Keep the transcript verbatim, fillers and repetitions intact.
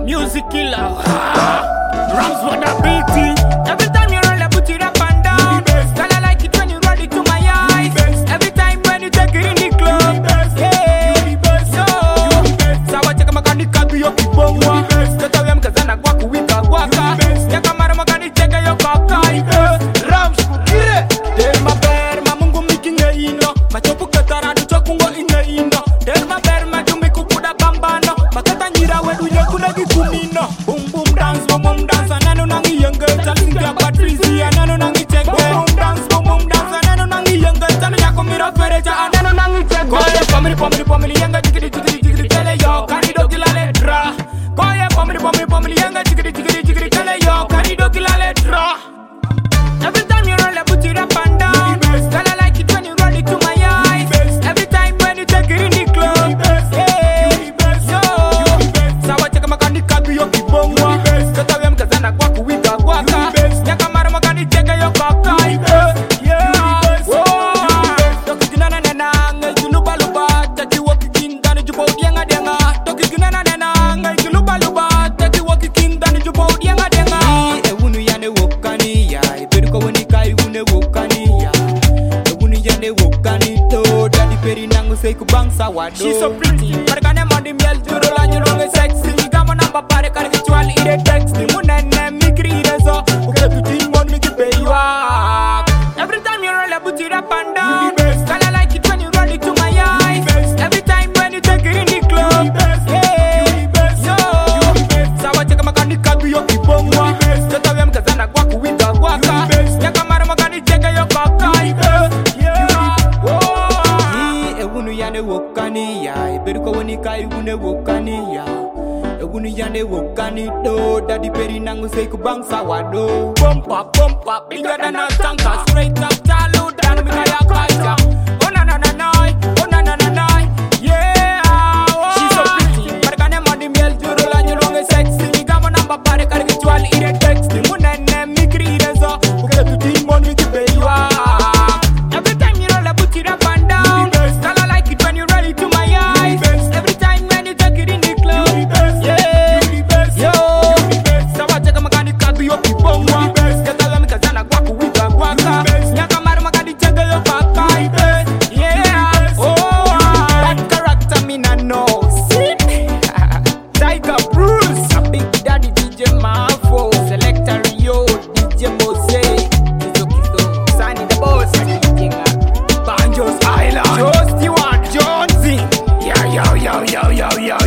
Music killer. Rams for the beating. Every time you roll, I put it up and down. Girl, I like it when you roll it to my eyes. Every time when you take it in the club. Yeah, so sawa cheka makani kabi yo kibongwa. Toto ya mkazana gwaku wika gwaka. Yaka mara makani cheka yo kakai. Rams kukire. Del ma ber ma mungu mikinge ino. Machopu ketara du chokungo inge ino. Del ma ber ma jumi kukuda bambano. Makata nyira wedu nyekuna gikumino. Boom boom dance, boom boom dance. Anano nangi yenge. Talingi ya Patricia. Anano nangi cheke. Boom boom dance, boom boom dance. Anano nangi yenge. Tanu yako miro fereja. Anano nangi cheke. Koye pomili pomili pomili yenge. Jigiri jigiri jigiri kele yo. Karido kila letra. Koye pomili pomili pomili yenge. Jigiri jigiri jigiri kele yo. Karido kila letra. Every time you roll, I put it up and down. Girl, I like it when you roll it to my eyes. Every time when you take it in the club. Yeah, so sawa cheka makani kabi yo kibongwa. Toto ya mkazana gwaku wika gwaka. Nyaka mara makani cheka yo kakai. Yeah, oh. Toki ginana nena ngai juluba luba. Taki waki kindani jubo dienga dienga. Toki ginana nena ngai juluba luba. Taki waki kindani jubo dienga dienga. Ewunu yane wokani ya. Iberuko wenika iwune wokani ya. Ewunu yane wokani to. Daddy peri nangu say kubangsa wado. She's so pretty. Parkane mandi miel juro la nyuronge sexy. Gamo namba pare kare kichwal ire text. Munene mikri ire so. Uke puti mon miki pay wak. Every time you roll, I put it up and down. Girl, I like it when you roll it to my eyes. Every time when you take it in the club. Yeah, so sawa cheka makani kabi yo kibongwa. Toto ya mkazana gwaku wika gwaka. Nyaka mara makani cheka yo kakai. Yeah, oh. Ewunu yane wokani ya. Iberuko wenika iwune wokani ya. Ewunu yane wokani do. Daddy peri nangu say kubangsa wado. Bumper, bumper, bigger than a tanker. Straight up talu, down me kaya kaja. Oh na na na na, oh na na na na. Yeah, oh. She's so pretty. Parkane mandi miel juro la nyuronge sexy. Gamo namba pare kare kichwal ire text. Munene mikri ire so. Uke puti mon miki pay wak. Every time you roll, I put it up and down. Girl, I like it when you roll it to my eyes. Every time when you take it in the club. Yeah, yo. Sawa cheka makani kabi yo kibongwa. Kata la mikazana gwaku wika gwaka. Nyaka mara makani cheka yo kakai. Yeah, oh. That character me na know. See? Tiger Bruce. A big daddy D J Mavo. Selector Rio. D J Mose. Kizo Kizo. Sunny the boss. Banjos Island. Joe Stewart Jonesy. Yo, yo, yo, yo, yo, yo.